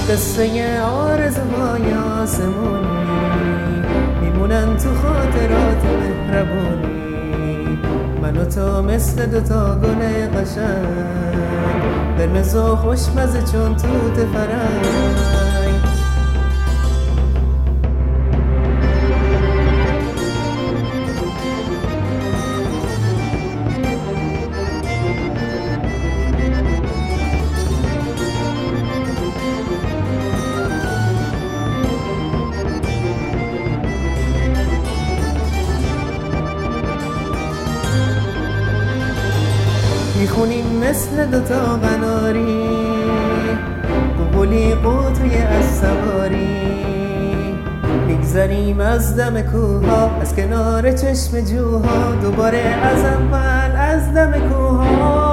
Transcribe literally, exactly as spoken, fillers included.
قصه آرزوهای آسمونی میمونن تو خاطرات مهربونی. من و تو مثل دوتا گل قشنگ، قرمز و خوشمزه چون توت فرنگ. میخونیم مثل دوتا قناری، قبولی قوتوی از سواری. میگذریم از دم کوها، از کنار چشم جوها، دوباره از اول از دم کوها.